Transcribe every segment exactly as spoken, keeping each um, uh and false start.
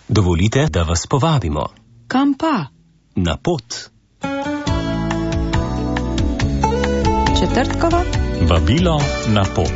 Dovolite, da vas povabimo. Kam pa? Na pot. Četrtkova? Vabilo na pot.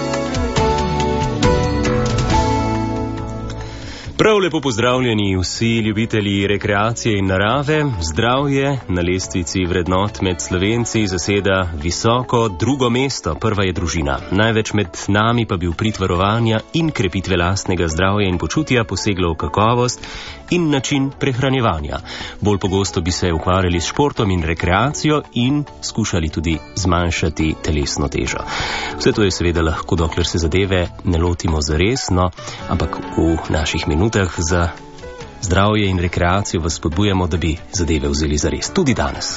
Prav lepo pozdravljeni vsi ljubitelji rekreacije in narave. Zdravje na lestvici vrednot med Slovenci zaseda visoko drugo mesto. Prva je družina. Največ med nami pa bi v prid varovanja in krepitve lastnega zdravja in počutja poseglo v kakovost in način prehranjevanja. Bolj pogosto bi se ukvarjali s športom in rekreacijo in skušali tudi zmanjšati telesno težo. Vse to je seveda lahko, dokler se zadeve ne lotimo zaresno, ampak v naših minutah za zdravje in rekreacijo vas spodbujamo, da bi zadeve vzeli zares. Tudi danes.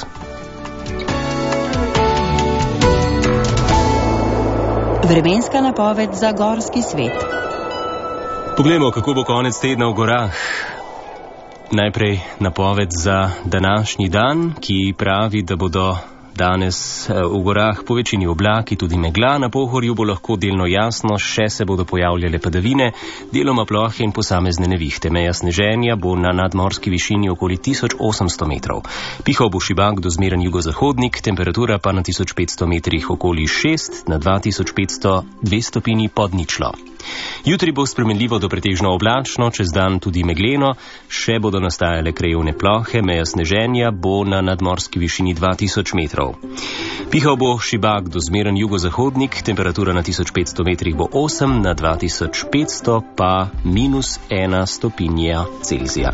Vremenska napoved za gorski svet. Poglejmo, kako bo konec tedna v gorah. Najprej napoved za današnji dan, ki pravi, da bodo danes v gorah po večini oblaki, tudi megla, na Pohorju bo lahko delno jasno, še se bodo pojavljale padavine, deloma plohe in posamezne nevihte. Meja sneženja bo na nadmorski višini okoli tisoč osemsto metrov. Pihal bo šibak do zmeren jugozahodnik, temperatura pa na tisoč petsto metrih okoli šest, na dva tisoč petsto dve stopinji pod ničlo. Jutri bo spremenljivo do pretežno oblačno, čez dan tudi megleno, še bodo nastajale krajevne plohe, meja sneženja bo na nadmorski višini dva tisoč metrov. Pihal bo šibak do zmeren jugozahodnik, temperatura na tisoč petsto metrih bo osem, na dva tisoč petsto pa minus ena stopinja Celzija.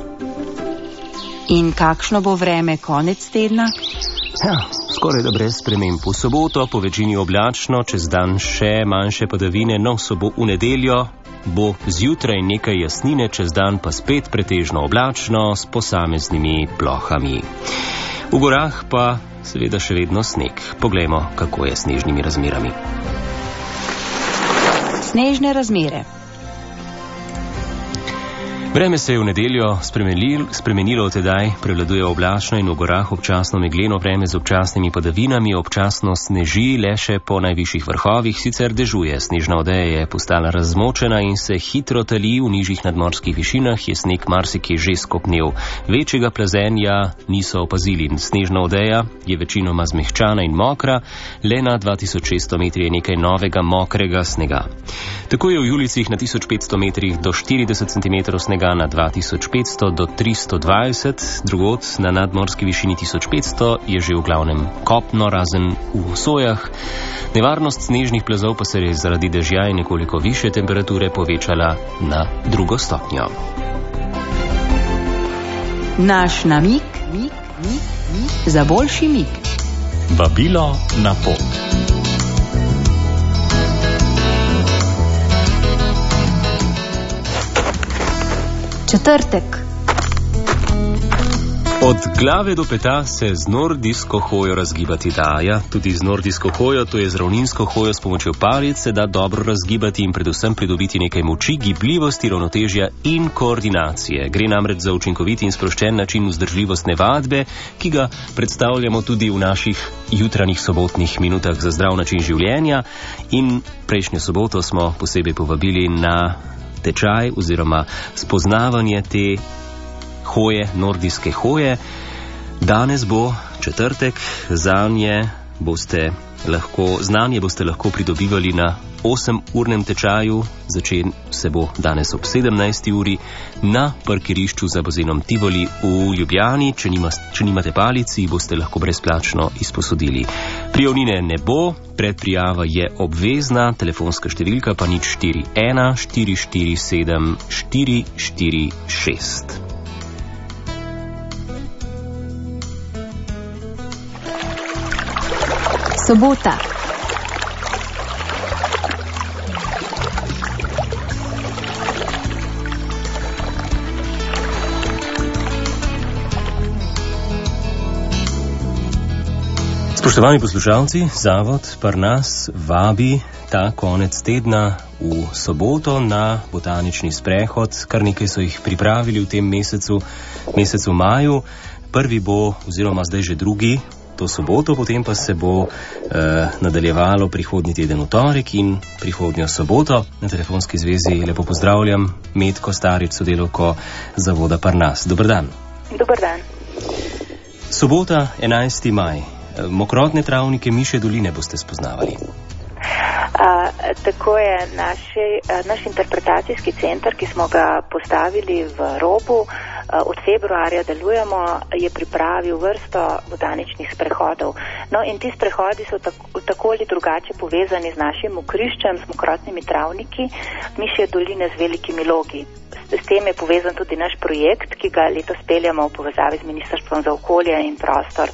In kakšno bo vreme konec tedna? Ja, skoraj da brez sprememb. V soboto po večini oblačno, čez dan še manjše padavine, no sobo v nedeljo bo zjutraj nekaj jasnine, čez dan pa spet pretežno oblačno s posameznimi plohami. V gorah pa seveda še vedno sneg. Poglejmo, kako je s snežnimi razmerami. Snežne razmere. Vreme se je v nedeljo spremenilo, spremenilo tedaj, prevladuje oblačno in v gorah občasno megleno vreme z občasnimi padavinami, občasno sneži le še po najvišjih vrhovih, sicer dežuje. Snežna odeja je postala razmočena in se hitro tali, v nižjih nadmorskih višinah je sneg marsikje že skopnel. Večjega plazenja niso opazili. Snežna odeja je večinoma zmehčana in mokra, le na dva tisoč šeststo metrih je nekaj novega mokrega snega. Tako je v Julicih na tisoč petsto metrih do štirideset centimetrov snega, na dva tisoč petsto do tristo dvajset, drugod na nadmorski višini tisoč petsto je že v glavnem kopno, razen v Sojah. Nevarnost snežnih plazov pa se je zaradi dežja in nekoliko više temperature povečala na drugo stopnjo. Naš namig, mig, mig, mig, za boljši mig. Vabilo na pot. Četrtek. Od glave do peta se z nordijsko hojo razgibati da. Ja, tudi z nordijsko hojo, to je z ravninsko hojo s pomočjo palic, se da dobro razgibati in predvsem pridobiti nekaj moči, gibljivosti, ravnotežja in koordinacije. Gre namreč za učinkovit in sproščen način vzdržljivostne vadbe, ki ga predstavljamo tudi v naših jutranjih sobotnih minutah za zdrav način življenja. In prejšnjo soboto smo posebej povabili na tečaj oziroma spoznavanje te hoje, nordijske hoje. Danes bo četrtek, zanje boste lahko, znanje boste lahko pridobivali na osemurnem tečaju, začel se bo danes ob sedemnajsti uri na parkirišču za bazenom Tivoli v Ljubljani. Če, nima, če nimate palici, boste lahko brezplačno izposodili. Prijavnine ne bo, predprijava je obvezna, telefonska številka pa nič štiri ena štiri štiri sedem štiri štiri šest. Sobota. Spoštovani poslušalci, Zavod pri nas vabi ta konec tedna v soboto na botanični sprehod. Kar nekaj so jih pripravili v tem mesecu, mesecu maju. Prvi bo, oziroma zdaj že drugi, to soboto, potem pa se bo eh, nadaljevalo prihodnji teden v torek in prihodnjo soboto. Na telefonski zvezi lepo pozdravljam Metko Starič, sodelavko Zavoda Parnas. Dober dan. Dober dan. Sobota, enajsti maj. Mokrotne travnike Mišje doline boste spoznavali. A, tako je, naši, naš interpretacijski center, ki smo ga postavili v Robu, od februarja delujemo, je pripravil vrsto botaničnih sprehodov. No in ti sprehodi so tako, tako ali drugače povezani z našim mokriščem, s mokrotnimi travniki Mišje doline z velikimi logi. S tem je povezan tudi naš projekt, ki ga letos peljamo v povezavi z Ministrstvom za okolje in prostor.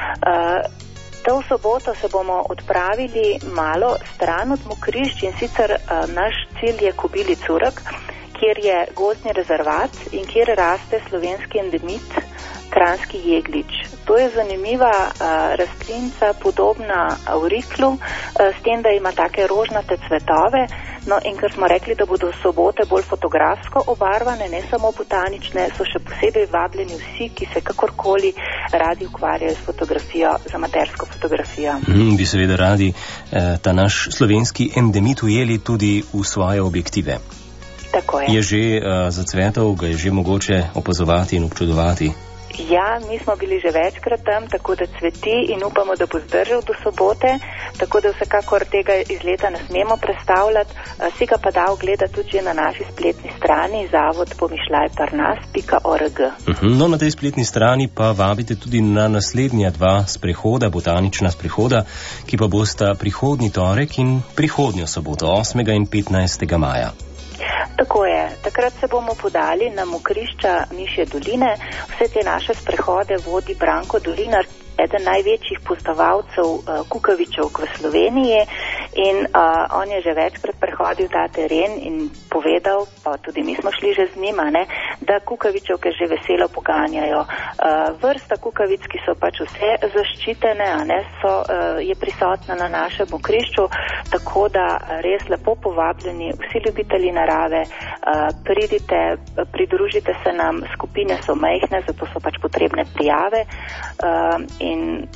Uh, To soboto se bomo odpravili malo stran od mokrišč in sicer uh, naš cilj je Kobili Curek, kjer je gozdni rezervat in kjer raste slovenski endemit kranjski jeglič. To je zanimiva uh, rastlinca, podobna auriklu, uh, s tem, da ima take rožnate cvetove. No in ker smo rekli, da bodo sobote bolj fotografsko obarvane, ne samo botanične, so še posebej vabljeni vsi, ki se kakorkoli radi ukvarjajo s fotografijo, z amatersko fotografijo. Mm, bi seveda radi eh, ta naš slovenski endemit ujeli tudi v svoje objektive. Tako je. Je že uh, zacvetal, ga je že mogoče opazovati in občudovati? Ja, mi smo bili že večkrat tam, tako da cveti in upamo, da bo zdržal do sobote, tako da vsekakor tega iz leta ne smemo predstavljati. Si ga pa da ogledati tudi že na naši spletni strani zavod pomišljaj parnas pika org. Uh-huh. No, na tej spletni strani pa vabite tudi na naslednja dva sprehoda, botanična sprehoda, ki pa bosta prihodnji torek in prihodnjo soboto, osmega in petnajstega maja. Tako je. Takrat se bomo podali na mokrišča Mišje doline. Vse te naše sprehode vodi Branko Dolinar, eden največjih poznavalcev uh, kukavičevk v Sloveniji in uh, on je že večkrat prehodil ta teren in povedal, pa tudi mi smo šli že z njima, ne, da kukavičevke že veselo poganjajo. Uh, vrsta kukavic, ki so pač vse zaščitene, a ne, so, uh, je prisotna na našem mokrišču, tako da res lepo povabljeni vsi ljubitelji narave, uh, pridite, pridružite se nam, skupine so majhne, zato so pač potrebne prijave uh, in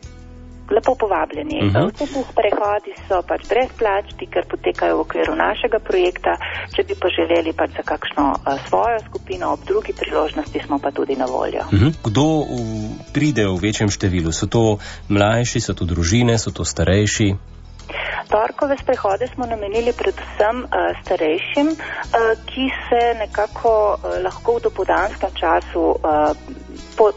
lepo povabljeni. Uh-huh. Vse te sprehodi so pač brezplačni, ker potekajo v okviru našega projekta. Če bi pa želeli pač za kakšno uh, svojo skupino, ob drugi priložnosti smo pa tudi na voljo. Uh-huh. Kdo v, pride v večjem številu? So to mlajši, so to družine, so to starejši? Torkove sprehode smo namenili predvsem uh, starejšim, uh, ki se nekako uh, lahko v dopoldanskem času uh, po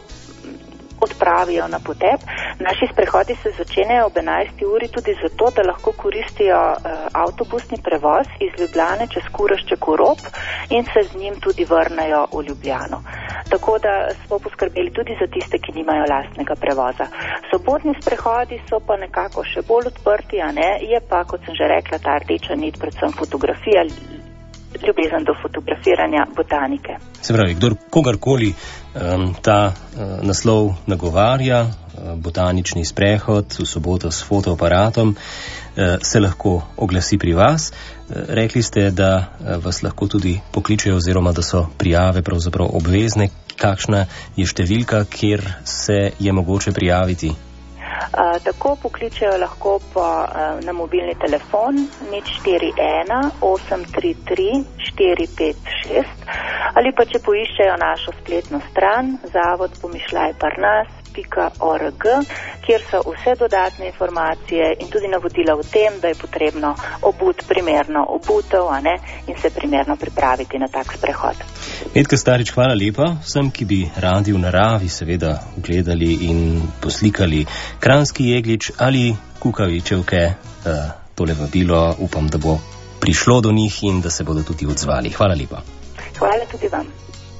odpravijo na potep. Naši sprehodi se začenjajo ob enajsti uri tudi zato, da lahko koristijo uh, avtobusni prevoz iz Ljubljane čez Kurašček v Rob in se z njim tudi vrnejo v Ljubljano. Tako da smo poskrbeli tudi za tiste, ki nimajo lastnega prevoza. Sobotni sprehodi so pa nekako še bolj odprti, a ne, je pa, kot sem že rekla, ta rdeča nit predvsem fotografija, ljubezen do fotografiranja botanike. Se pravi, kdor kogarkoli um, ta uh, naslov nagovarja, uh, botanični sprehod v soboto s fotoaparatom, uh, se lahko oglasi pri vas. Uh, rekli ste, da uh, vas lahko tudi pokličejo oziroma da so prijave pravzaprav obvezne. Kakšna je številka, kjer se je mogoče prijaviti? Uh, tako pokličejo lahko pa uh, na mobilni telefon nič štiri ena osem tri tri štiri pet šest ali pa če poiščejo našo spletno stran zavod pomišljaj parnas pika org, kjer so vse dodatne informacije in tudi navodila o tem, da je potrebno obut primerno obutev, a ne, in se primerno pripraviti na tak sprehod. Metka Starič, hvala lepa vsem, ki bi radi v naravi seveda gledali in poslikali kranjski jeglič ali kukavičevke. Uh, tole vabilo upam, da bo prišlo do njih in da se bodo tudi odzvali. Hvala lepa. Hvala tudi vam.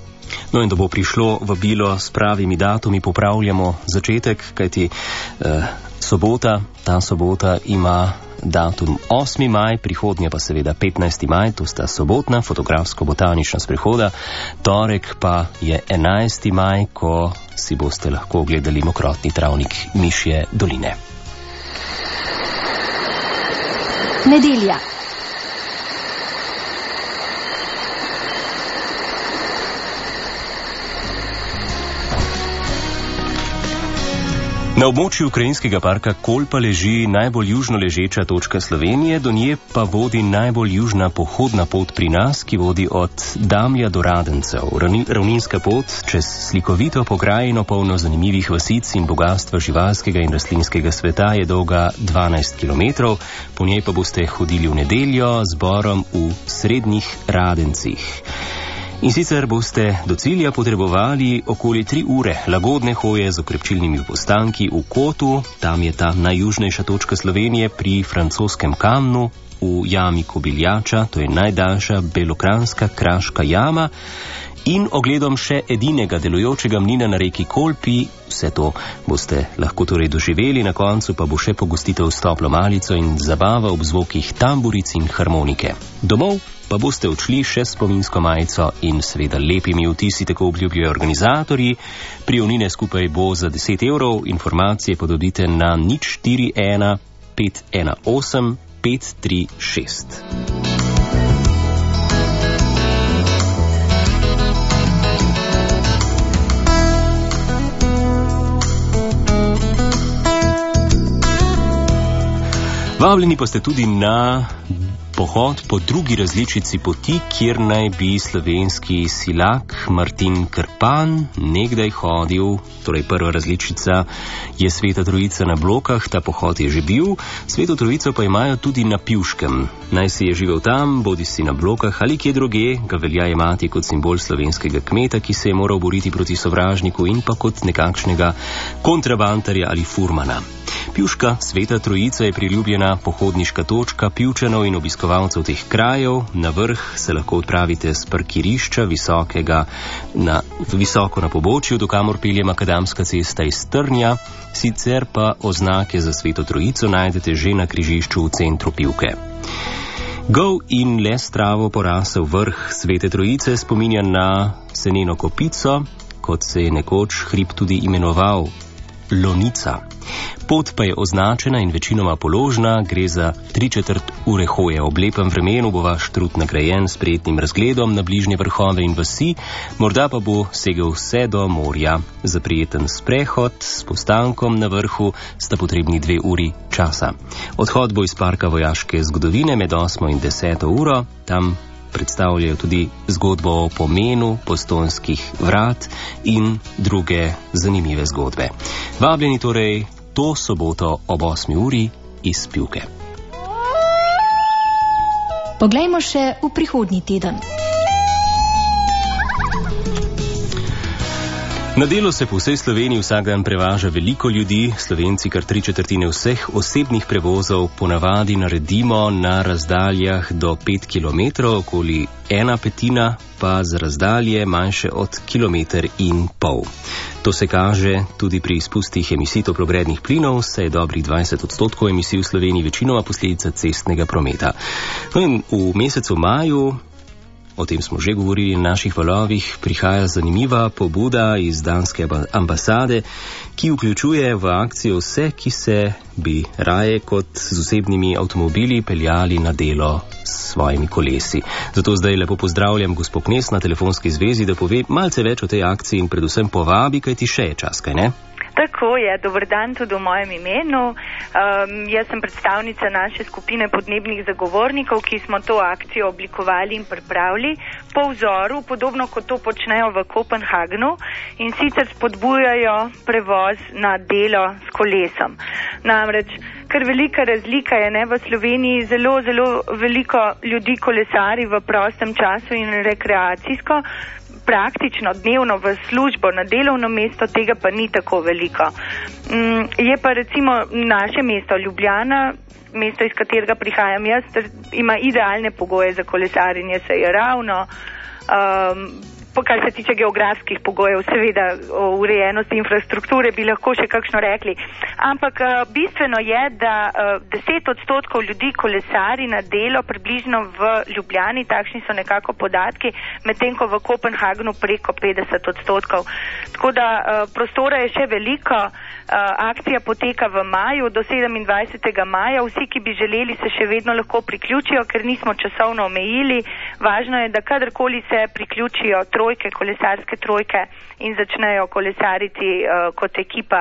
No in da bo prišlo vabilo s pravimi datumi, popravljamo začetek, kajti eh, sobota, ta sobota ima datum osmi maj, prihodnja pa seveda petnajsti maj, to sta sobotna fotografsko-botanična sprehoda, torek pa je enajsti maj, ko si boste lahko ogledali mokrotni travnik Mišje doline. Nedelja. Na območju Krajinskega parka Kolpa leži najbolj južno ležeča točka Slovenije, do nje pa vodi najbolj južna pohodna pot pri nas, ki vodi od Damlja do Radencev. Ravninska pot čez slikovito pokrajino polno zanimivih vasic in bogatstva živalskega in rastlinskega sveta je dolga dvanajst kilometrov, po njej pa boste hodili v nedeljo z zborom v Srednjih Radencih. In sicer boste do cilja potrebovali okoli tri ure lagodne hoje z okrepčilnimi postanki v Kotu, tam je ta najjužnejša točka Slovenije pri francoskem Kamnu, v jami Kobiljača, to je najdaljša belokranjska kraška jama, in ogledom še edinega delujočega mlina na reki Kolpi. Vse to boste lahko torej doživeli, na koncu pa bo še pogostitev s toplo malico in zabava ob zvokih tamburic in harmonike. Domov pa boste odšli še s spominsko majico in seveda lepimi vtisi, tako obljubljajo organizatorji. Prijavnine skupaj bo za deset evrov, informacije pa dobite na nič štiri ena pet ena osem pet tri šest. Vabljeni pa ste tudi na pohod po drugi različici poti, kjer naj bi slovenski silak Martin Krpan nekdaj hodil. Torej prva različica je Sveta Trojica na Blokah, ta pohod je že bil. Sveto Trojico pa imajo tudi na Pivškem. Naj si je živel tam, bodi si na Blokah ali kje druge, ga velja imati kot simbol slovenskega kmeta, ki se je moral boriti proti sovražniku, in pa kot nekakšnega kontrabantarja ali furmana. Pivška Sveta Trojica je priljubljena pohodniška točka Pivčanov in obiskovalcev teh krajev. Na vrh se lahko odpravite s parkirišča visokega na, visoko na pobočju, do kamor pelje makadamska cesta iz Trnja. Sicer pa oznake za Sveto Trojico najdete že na križišču v centru Pivke. Gol in le s travo porasel vrh Svete Trojice spominja na seneno kopico, kot se je nekoč hrib tudi imenoval Lonica. Pot pa je označena in večinoma položna, gre za tri četrt ure hoje. Ob lepem vremenu bo vaš trud nagrajen s prijetnim razgledom na bližnje vrhove in vasi, morda pa bo segel vse do morja. Za prijeten sprehod s postankom na vrhu sta potrebni dve uri časa. Odhod bo iz parka vojaške zgodovine med osmo in deseto uro, tam predstavljajo tudi zgodbo o pomenu Postojnskih vrat in druge zanimive zgodbe. Vabljeni torej to soboto ob osmi uri iz Pivke. Poglejmo še v prihodnji teden. Na delo se po vsej Sloveniji vsak dan prevaža veliko ljudi. Slovenci kar tri četrtine vseh osebnih prevozov ponavadi naredimo na razdaljah do pet kilometrov, okoli ena petina pa za razdalje manjše od kilometer in pol. To se kaže tudi pri izpustih emisij toplogrednih plinov, saj je dobrih dvajset odstotkov emisij v Sloveniji večinoma posledica cestnega prometa. No in v mesecu maju, o tem smo že govorili na naših valovih, prihaja zanimiva pobuda iz danske ambasade, ki vključuje v akcijo vse, ki se bi raje kot z osebnimi avtomobili peljali na delo s svojimi kolesi. Zato zdaj lepo pozdravljam gospo Knez na telefonski zvezi, da pove malce več o tej akciji in predvsem povabi, kaj ti še je čas, kaj ne? Tako je, dober dan tudi v mojem imenu. Um, jaz sem predstavnica naše skupine podnebnih zagovornikov, ki smo to akcijo oblikovali in pripravili po vzoru, podobno kot to počnejo v Kopenhagnu, in sicer spodbujajo prevoz na delo s kolesom. Namreč, ker velika razlika je, ne, v Sloveniji zelo, zelo veliko ljudi kolesari v prostem času in rekreacijsko, praktično dnevno v službo, na delovno mesto, tega pa ni tako veliko. Mm, je pa recimo naše mesto Ljubljana, mesto, iz katerega prihajam jaz, ima idealne pogoje za kolesarjenje, se je ravno, um, po kar se tiče geografskih pogojev, seveda o urejenosti infrastrukture bi lahko še kakšno rekli. Ampak uh, bistveno je, da uh, deset odstotkov ljudi kolesari na delo približno v Ljubljani, takšni so nekako podatki, medtem ko v Kopenhagnu preko petdeset odstotkov. Tako da uh, prostora je še veliko, uh, akcija poteka v maju do sedemindvajsetega maja, vsi, ki bi želeli, se še vedno lahko priključijo, ker nismo časovno omejili. Važno je, da kadarkoli se priključijo trojke, kolesarske trojke in začnejo kolesariti uh, kot ekipa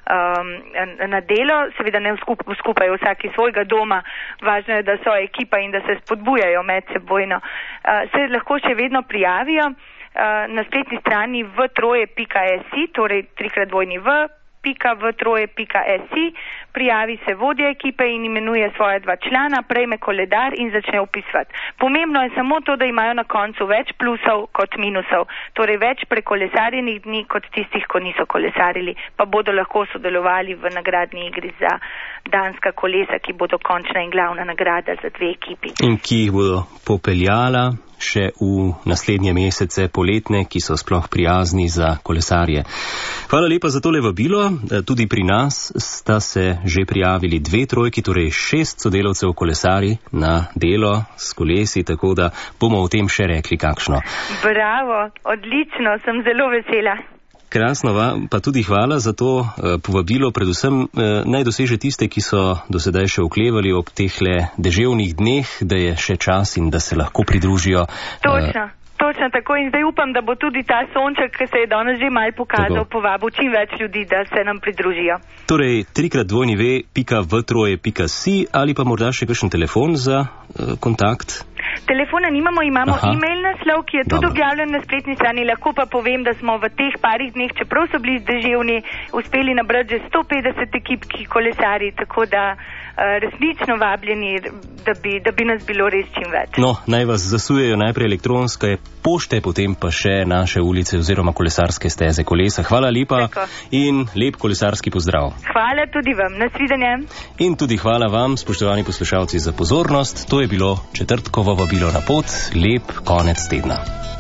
um, na delo, seveda ne skupaj vsaki svojega doma, važno je, da so ekipa in da se spodbujajo medsebojno. Uh, se lahko še vedno prijavijo uh, na spletni strani v troje pika si, torej trikrat dvojni v, pika v troje pika si, prijavi se vodja ekipe in imenuje svoje dva člana, prejme koledar in začne opisovati. Pomembno je samo to, da imajo na koncu več plusov kot minusov, torej več prekolesarjenih dni kot tistih, ko niso kolesarili, pa bodo lahko sodelovali v nagradni igri za danska kolesa, ki bodo končna in glavna nagrada za dve ekipi. In ki jih bodo popeljala še v naslednje mesece poletne, ki so sploh prijazni za kolesarje. Hvala lepa za tole vabilo. Tudi pri nas sta se že prijavili dve trojki, torej šest sodelavcev kolesari na delo s kolesi, tako da bomo o tem še rekli kakšno. Bravo, odlično, sem zelo vesela. Krasno, pa tudi hvala za to povabilo, predvsem naj doseže tiste, ki so do sedaj še oklevali ob tehle deževnih dneh, da je še čas in da se lahko pridružijo. Točno, točno tako in zdaj upam, da bo tudi ta sonček, ki se je danes že malo pokazal, povabil čim več ljudi, da se nam pridružijo. Torej, trikrat dvojni ve pika v troje pika si ali pa morda še kakšen telefon za uh, kontakt? Telefona nimamo, imamo Aha. e-mail naslov, ki je tudi Dobro. objavljen na spletni strani. Lahko pa povem, da smo v teh parih dneh, čeprav so bili deževni, uspeli nabrati že sto petdeset ekip, ki kolesari, tako da uh, resnično vabljeni, da bi, da bi nas bilo res čim več. No, naj vas zasujejo najprej elektronske pošte, potem pa še naše ulice oziroma kolesarske steze kolesa. Hvala lepa tako. In lep kolesarski pozdrav. Hvala tudi vam, nasvidenje. In tudi hvala vam, spoštovani poslušalci, za pozornost. To je bilo četrtkovo vabilo na pot, lep konec tedna.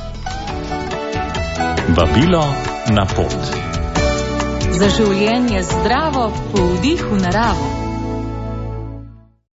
Vabilo na pot. Za življenje zdravo, po vdihu naravo.